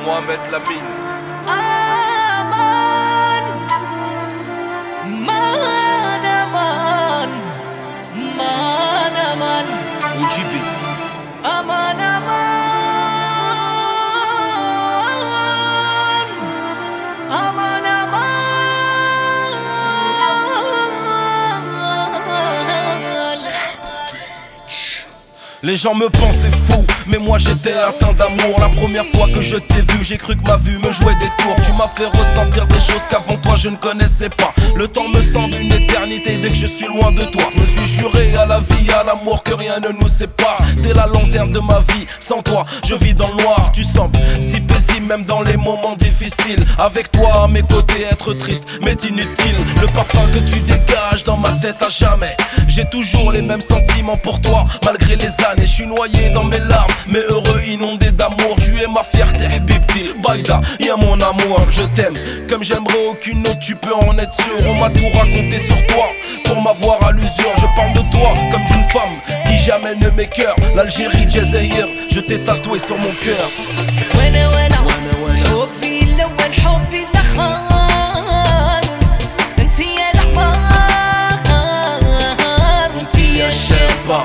Mohamed Lamine. Aman, man, aman, man, aman, OGB. aman, aman, aman, aman. Les gens me pensaient fou, mais moi j'étais atteint d'amour. La première fois que je t'ai vu, j'ai cru que ma vue me jouait des tours. Tu m'as fait ressentir des choses qu'avant toi je ne connaissais pas. Le temps me semble une éternité dès que je suis loin de toi. Je me suis juré à la vie, à l'amour que rien ne nous sépare. T'es la lanterne de ma vie, sans toi je vis dans le noir. Tu sembles si paisible même dans les moments difficiles. Avec toi à mes côtés être triste m'est inutile. Le parfum que tu dégages dans ma tête à jamais. J'ai toujours les mêmes sentiments pour toi malgré les années. Je suis noyé dans mes larmes, mais heureux inondé d'amour. Tu es ma fierté, Bibti, Baïda, y'a mon amour. Je t'aime comme j'aimerais aucune autre, tu peux en être sûr. On m'a tout raconté sur toi pour m'avoir à l'usure. Je parle de toi comme d'une femme qui jamais ne m'écœure. L'Algérie, Jazaïr, je t'ai tatoué sur mon cœur. حبي الأول حبي الأخر انتي يا العمار وانتي يا الشابة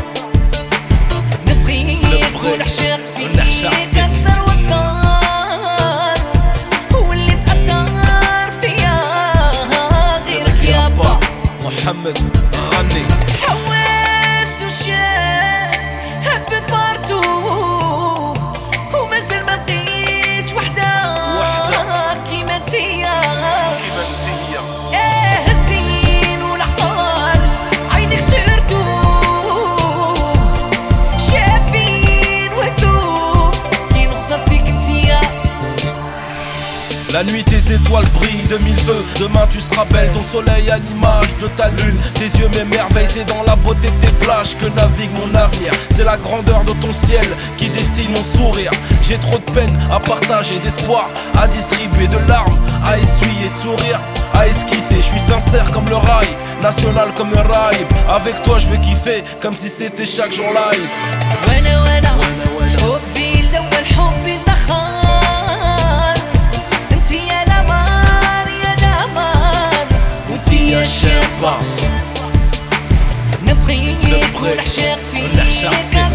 نبغيك ونعشق فيك أكثر وأكثر واللي تأثر فيا غيرك يابا محمد غني حوست وشاف هب بارتو ومازال ما لقيتش وحدة كيما انتيا ايه الزين والعطال عينك سرتو شابين وهدوء كي نخسر فيك انتيا. La nuit tes étoiles brillent de mille feux. Demain tu seras belle, ton soleil à l'image de ta lune. Tes yeux m'émerveillent, c'est dans la beauté de tes plages que navigue mon avenir. C'est la grandeur de ton ciel qui dessine mon sourire. J'ai trop de peine à partager, d'espoir à distribuer, de larmes à essuyer, de sourire à esquisser. Je suis sincère comme le rail, national comme le rail. Avec toi je veux kiffer comme si c'était chaque jour live. حبي الأول حبي الأخر انتي يا الأمار يا الأمار وانتي يا الشابة نبغيك ونعشق فيك